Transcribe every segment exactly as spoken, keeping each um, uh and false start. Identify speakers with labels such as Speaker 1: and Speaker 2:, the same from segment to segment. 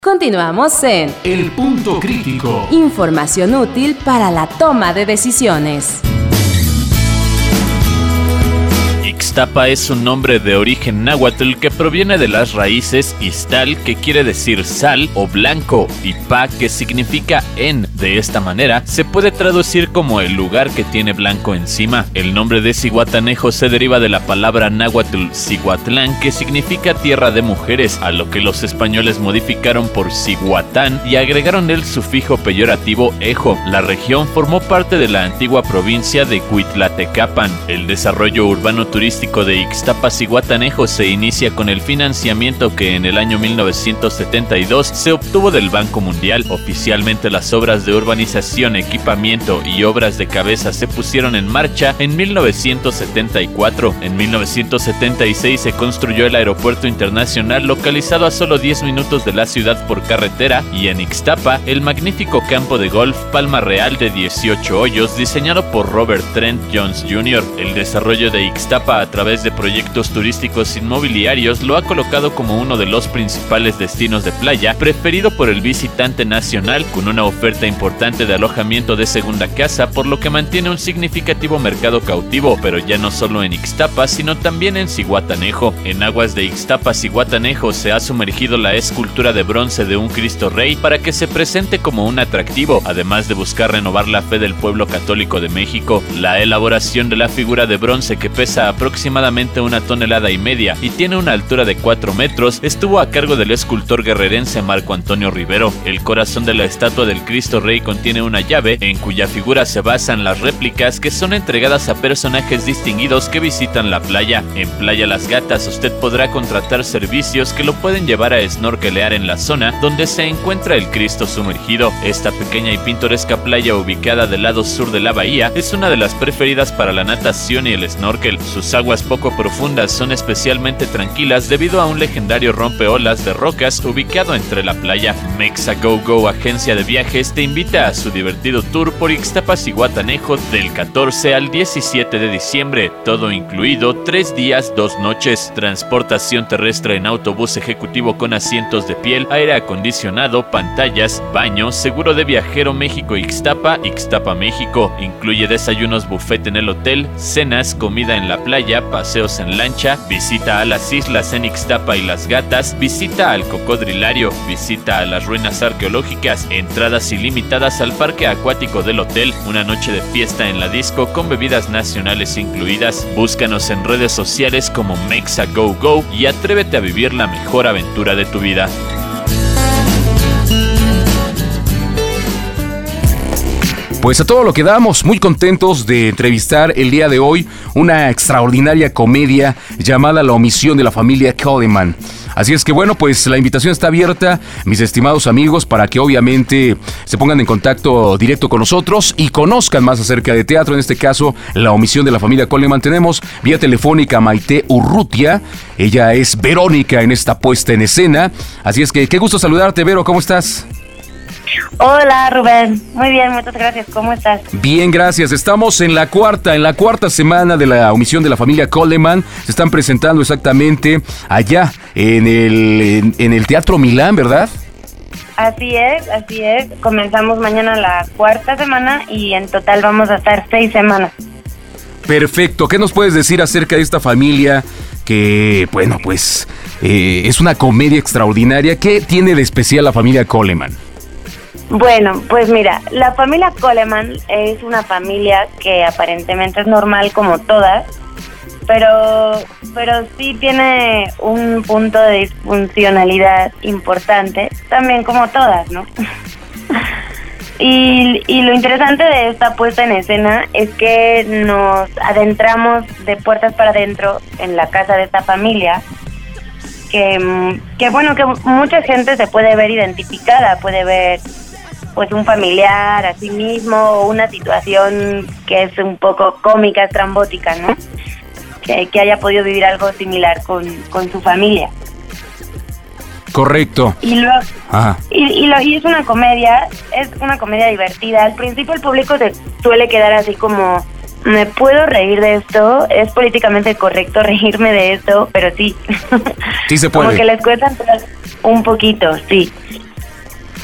Speaker 1: Continuamos en
Speaker 2: El Punto Crítico.
Speaker 1: Información útil para la toma de decisiones.
Speaker 3: Ixtapa es un nombre de origen náhuatl que proviene de las raíces Ixtal, que quiere decir sal o blanco, y Pa, que significa en. De esta manera, se puede traducir como el lugar que tiene blanco encima. El nombre de Zihuatanejo se deriva de la palabra náhuatl Cihuatlán, que significa tierra de mujeres, a lo que los españoles modificaron por Cihuatán y agregaron el sufijo peyorativo ejo. La región formó parte de la antigua provincia de Cuitlatecapan. El desarrollo urbano turístico de Ixtapa-Zihuatanejo se inicia con el financiamiento que en el año mil novecientos setenta y dos se obtuvo del Banco Mundial. Oficialmente las obras de urbanización, equipamiento y obras de cabeza se pusieron en marcha en mil novecientos setenta y cuatro. En mil novecientos setenta y seis se construyó el aeropuerto internacional, localizado a solo diez minutos de la ciudad por carretera, y en Ixtapa el magnífico campo de golf Palma Real de dieciocho hoyos, diseñado por Robert Trent Jones junior El desarrollo de Ixtapa a través de proyectos turísticos inmobiliarios lo ha colocado como uno de los principales destinos de playa preferido por el visitante nacional, con una oferta importante de alojamiento de segunda casa, por lo que mantiene un significativo mercado cautivo, pero ya no solo en Ixtapa, sino también en Zihuatanejo. En aguas de Ixtapa-Zihuatanejo se ha sumergido la escultura de bronce de un Cristo Rey para que se presente como un atractivo, además de buscar renovar la fe del pueblo católico de México. La elaboración de la figura de bronce, que pesa aproximadamente una tonelada y media y tiene una altura de cuatro metros, estuvo a cargo del escultor guerrerense Marco Antonio Rivero. El corazón de la estatua del Cristo Rey contiene una llave, en cuya figura se basan las réplicas que son entregadas a personajes distinguidos que visitan la playa. En Playa Las Gatas usted podrá contratar servicios que lo pueden llevar a snorkelear en la zona donde se encuentra el Cristo sumergido. Esta pequeña y pintoresca playa, ubicada del lado sur de la bahía, es una de las preferidas para la natación y el snorkel. Sus aguas poco profundas son especialmente tranquilas debido a un legendario rompeolas de rocas ubicado entre la playa. Mexa Go Go, agencia de viajes, te invita a su divertido tour por Ixtapa-Zihuatanejo del catorce al diecisiete de diciembre, todo incluido, tres días, dos noches, transportación terrestre en autobús ejecutivo con asientos de piel, aire acondicionado, pantallas, baño, seguro de viajero México-Ixtapa, Ixtapa-México. Incluye desayunos buffet en el hotel, cenas, comida en la playa, paseos en lancha, visita a las islas en Ixtapa y Las Gatas, visita al cocodrilario, visita a las ruinas arqueológicas, entradas ilimitadas al parque acuático del hotel, una noche de fiesta en la disco con bebidas nacionales incluidas. Búscanos en redes sociales como Mexa Go Go y atrévete a vivir la mejor aventura de tu vida.
Speaker 2: Pues a todo lo que damos, muy contentos de entrevistar el día de hoy una extraordinaria comedia llamada La omisión de la familia Coleman. Así es que bueno, pues la invitación está abierta, mis estimados amigos, para que obviamente se pongan en contacto directo con nosotros y conozcan más acerca de teatro, en este caso La omisión de la familia Coleman. Tenemos vía telefónica a Maite Urrutia, ella es Verónica en esta puesta en escena, así es que qué gusto saludarte, Vero, ¿cómo estás?
Speaker 4: Hola, Rubén. Muy bien, muchas gracias. ¿Cómo estás?
Speaker 2: Bien, gracias. Estamos en la cuarta, en la cuarta semana de La omisión de la familia Coleman. Se están presentando exactamente allá en el, en, en el Teatro Milán, ¿verdad?
Speaker 4: Así es, así es. Comenzamos mañana la cuarta semana y en total vamos a estar seis semanas.
Speaker 2: Perfecto. ¿Qué nos puedes decir acerca de esta familia que, bueno, pues eh, es una comedia extraordinaria? ¿Qué tiene de especial la familia Coleman?
Speaker 4: Bueno, pues mira, la familia Coleman es una familia que aparentemente es normal como todas, pero, pero sí tiene un punto de disfuncionalidad importante, también como todas, ¿no? Y, y lo interesante de esta puesta en escena es que nos adentramos de puertas para adentro en la casa de esta familia, que, que bueno, que mucha gente se puede ver identificada, puede ver pues un familiar a sí mismo o una situación que es un poco cómica, estrambótica, ¿no? Que, que haya podido vivir algo similar con, con su familia.
Speaker 2: Correcto.
Speaker 4: Y luego, y, y, lo, y es una comedia, es una comedia divertida. Al principio el público se suele quedar así como, ¿me puedo reír de esto? ¿Es políticamente correcto reírme de esto? Pero sí.
Speaker 2: Sí se puede.
Speaker 4: Como que les cuesta un poquito, sí.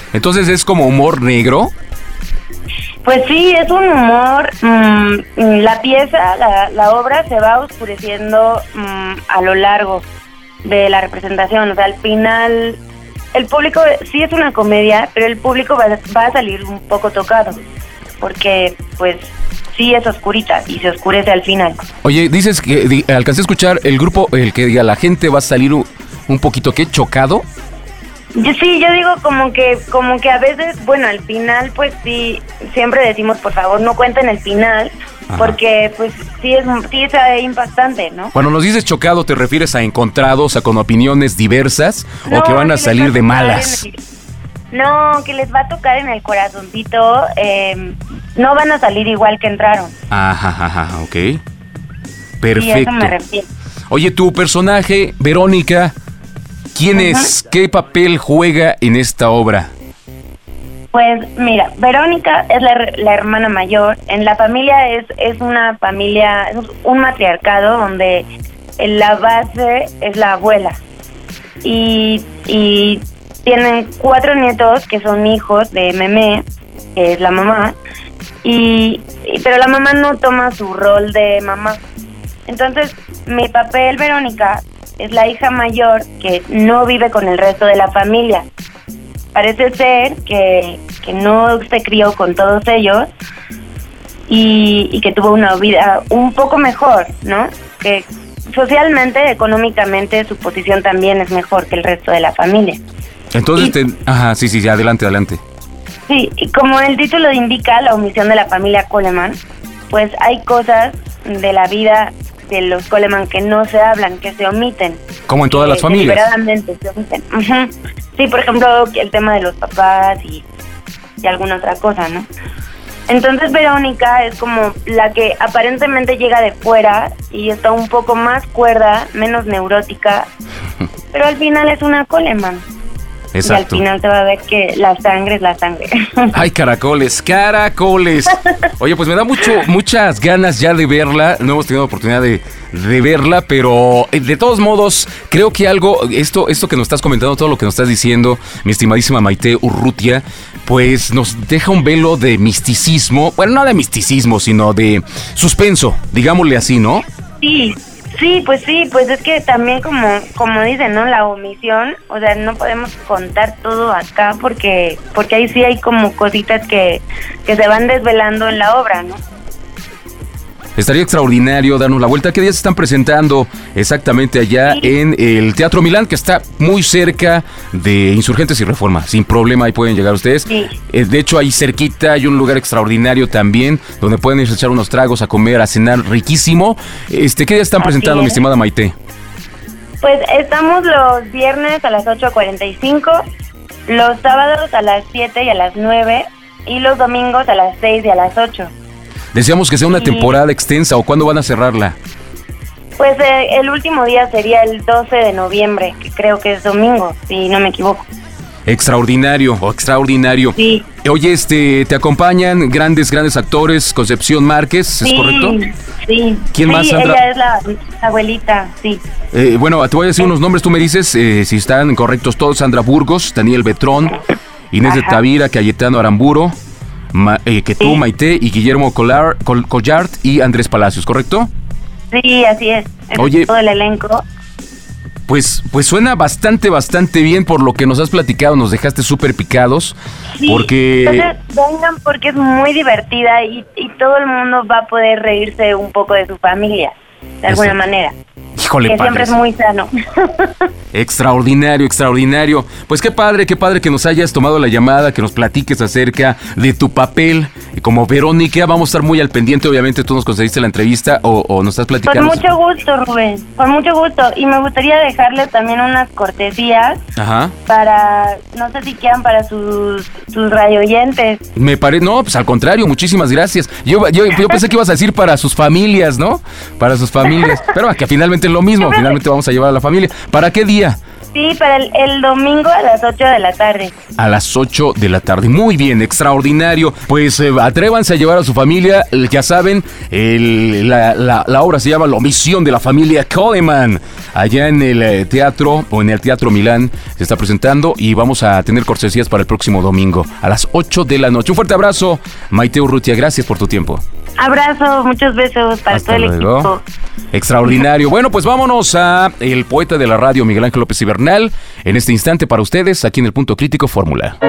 Speaker 2: Entonces es como humor negro.
Speaker 4: Pues sí, es un humor, mmm, la pieza, la, la obra se va oscureciendo mmm, a lo largo de la representación, o sea, al final el público sí es una comedia, pero el público va, va a salir un poco tocado, porque pues sí es oscurita y se oscurece al final.
Speaker 2: Oye, dices que di, alcancé a escuchar el grupo, el que diga la gente va a salir un, un poquito, ¿qué? ¿Chocado?
Speaker 4: Yo, sí, yo digo como que como que a veces, bueno, al final pues sí, siempre decimos por favor no cuenten el final, ajá, porque pues sí es, sí es impactante, ¿no?
Speaker 2: Cuando nos dices chocado, ¿te refieres a encontrados, a con opiniones diversas
Speaker 4: no,
Speaker 2: o que van a
Speaker 4: que
Speaker 2: salir de malas?
Speaker 4: El, no, que les va a tocar en el corazoncito, eh, no van a salir igual que entraron.
Speaker 2: Ajá, ajá, ok. Perfecto.
Speaker 4: Sí, eso me refiero.
Speaker 2: Oye, tu personaje, Verónica, ¿quién uh-huh. es? ¿Qué papel juega en esta obra?
Speaker 4: Pues mira, Verónica es la, la hermana mayor. En la familia es, es una familia, es un matriarcado donde la base es la abuela. Y, y tienen cuatro nietos que son hijos de Memé, que es la mamá. Y, y pero la mamá no toma su rol de mamá. Entonces, mi papel, Verónica, es la hija mayor que no vive con el resto de la familia. Parece ser que, que no se crió con todos ellos y, y que tuvo una vida un poco mejor, ¿no? Que socialmente, económicamente, su posición también es mejor que el resto de la familia.
Speaker 2: Entonces,
Speaker 4: y,
Speaker 2: te, ajá, sí, sí, adelante, adelante.
Speaker 4: Sí, y como el título indica, la omisión de la familia Coleman, pues hay cosas de la vida de los Coleman que no se hablan, que se omiten.
Speaker 2: Como en todas
Speaker 4: eh,
Speaker 2: las familias.
Speaker 4: Deliberadamente se omiten. Uh-huh. Sí, por ejemplo, el tema de los papás y, y alguna otra cosa, ¿no? Entonces Verónica es como la que aparentemente llega de fuera y está un poco más cuerda, menos neurótica, pero al final es una Coleman.
Speaker 2: Exacto.
Speaker 4: Y al final se va a ver que la sangre es la sangre.
Speaker 2: Ay, caracoles, caracoles. Oye, pues me da mucho, muchas ganas ya de verla. No hemos tenido oportunidad de, de verla, pero de todos modos, creo que algo, esto, esto que nos estás comentando, todo lo que nos estás diciendo, mi estimadísima Maite Urrutia, pues nos deja un velo de misticismo. Bueno, no de misticismo, sino de suspenso, digámosle así, ¿no?
Speaker 4: Sí. Sí, pues sí, pues es que también como como dicen, ¿no? La omisión, o sea, no podemos contar todo acá porque porque ahí sí hay como cositas que, que se van desvelando en la obra, ¿no?
Speaker 2: Estaría extraordinario darnos la vuelta. ¿Qué días se están presentando exactamente allá sí. en el Teatro Milán, que está muy cerca de Insurgentes y Reforma? Sin problema, ahí pueden llegar ustedes.
Speaker 4: Sí.
Speaker 2: Eh, de hecho, ahí cerquita hay un lugar extraordinario también, donde pueden ir a echar unos tragos, a comer, a cenar riquísimo. Este, ¿qué días están Así presentando, es. mi estimada Maite?
Speaker 4: Pues estamos los viernes a las ocho cuarenta y cinco, los sábados a las siete y a las nueve, y los domingos a las seis y a las ocho.
Speaker 2: Deseamos que sea una sí. temporada extensa, ¿o cuándo van a cerrarla?
Speaker 4: Pues eh, el último día sería el doce de noviembre, que creo que es domingo, si no me equivoco.
Speaker 2: Extraordinario, o extraordinario.
Speaker 4: Sí.
Speaker 2: Oye, este, te acompañan grandes, grandes actores, Concepción Márquez, ¿es
Speaker 4: sí,
Speaker 2: correcto?
Speaker 4: Sí.
Speaker 2: ¿Quién
Speaker 4: sí,
Speaker 2: más, Sandra?
Speaker 4: Ella es la abuelita, sí.
Speaker 2: Eh, bueno, te voy a decir unos nombres, tú me dices eh, si están correctos todos. Sandra Burgos, Daniel Betrón, Inés Ajá. de Tavira, Cayetano Aramburo, Ma, eh, que tú, sí. Maite, y Guillermo Collar, Col, Collard y Andrés Palacios, ¿correcto?
Speaker 4: Sí, así es. es
Speaker 2: Oye,
Speaker 4: todo el elenco.
Speaker 2: Pues, pues suena bastante, bastante bien por lo que nos has platicado, nos dejaste súper picados.
Speaker 4: Sí,
Speaker 2: porque...
Speaker 4: entonces vengan porque es muy divertida y, y todo el mundo va a poder reírse un poco de su familia, de alguna Eso. manera.
Speaker 2: Híjole,
Speaker 4: que
Speaker 2: padre.
Speaker 4: Siempre es muy sano.
Speaker 2: Extraordinario, extraordinario. Pues qué padre, qué padre que nos hayas tomado la llamada, que nos platiques acerca de tu papel como Verónica. Vamos a estar muy al pendiente, obviamente tú nos concediste la entrevista o, o nos estás platicando.
Speaker 4: Con mucho gusto, Rubén, con mucho gusto. Y me gustaría dejarles también unas cortesías
Speaker 2: Ajá.
Speaker 4: para, no sé si quieran, para sus, sus radioyentes.
Speaker 2: Me parece, no, pues al contrario, muchísimas gracias. Yo, yo, yo pensé que ibas a decir para sus familias, ¿no? Para sus familias. Pero que finalmente es lo mismo, finalmente vamos a llevar a la familia. ¿Para qué día?
Speaker 4: Sí, para el, el domingo a las ocho de la tarde.
Speaker 2: A las ocho de la tarde. Muy bien, extraordinario. Pues eh, atrévanse a llevar a su familia. Eh, ya saben, el, la, la, la obra se llama La Omisión de la Familia Coleman. Allá en el eh, teatro, o en el Teatro Milán, se está presentando y vamos a tener cortesías para el próximo domingo a las ocho de la noche. Un fuerte abrazo, Maite Urrutia. Gracias por tu tiempo.
Speaker 4: Abrazo, muchos besos para
Speaker 2: Hasta
Speaker 4: todo el
Speaker 2: luego.
Speaker 4: equipo.
Speaker 2: Extraordinario. Bueno, pues vámonos a el poeta de la radio, Miguel Ángel López Ibernal. En este instante para ustedes, aquí en el Punto Crítico Fórmula.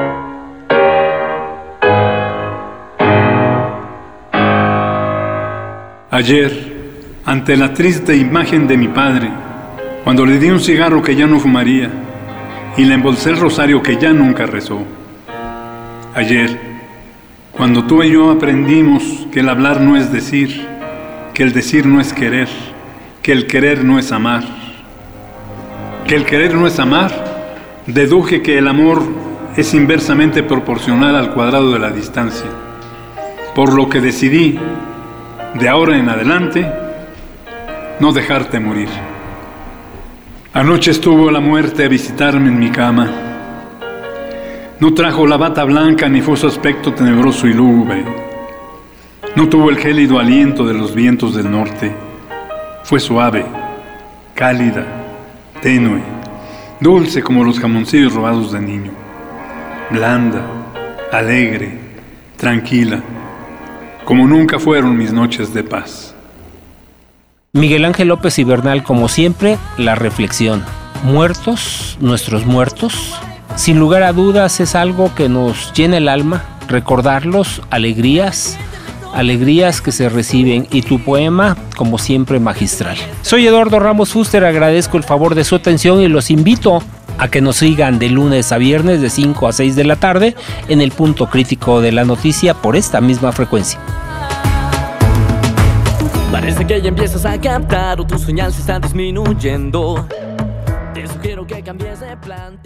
Speaker 5: Ayer, ante la triste imagen de mi padre, cuando le di un cigarro que ya no fumaría y le embolsé el rosario que ya nunca rezó. Ayer, cuando tú y yo aprendimos que el hablar no es decir, que el decir no es querer, que el querer no es amar, que el querer no es amar, deduje que el amor es inversamente proporcional al cuadrado de la distancia, por lo que decidí, de ahora en adelante, no dejarte morir. Anoche estuvo la muerte a visitarme en mi cama. No trajo la bata blanca ni fue su aspecto tenebroso y lúgubre. No tuvo el gélido aliento de los vientos del norte. Fue suave, cálida, tenue, dulce como los jamoncillos robados de niño. Blanda, alegre, tranquila, como nunca fueron mis noches de paz.
Speaker 6: Miguel Ángel López Ibernal, como siempre, la reflexión. Muertos, nuestros muertos, sin lugar a dudas es algo que nos llena el alma, recordarlos, alegrías, alegrías que se reciben, y tu poema, como siempre, magistral. Soy Eduardo Ramos Fuster, agradezco el favor de su atención y los invito a que nos sigan de lunes a viernes de cinco a seis de la tarde en el Punto Crítico de la Noticia por esta misma frecuencia.
Speaker 7: Parece que ya empiezas a captar o tu señal se está disminuyendo. Te sugiero que cambies de plan.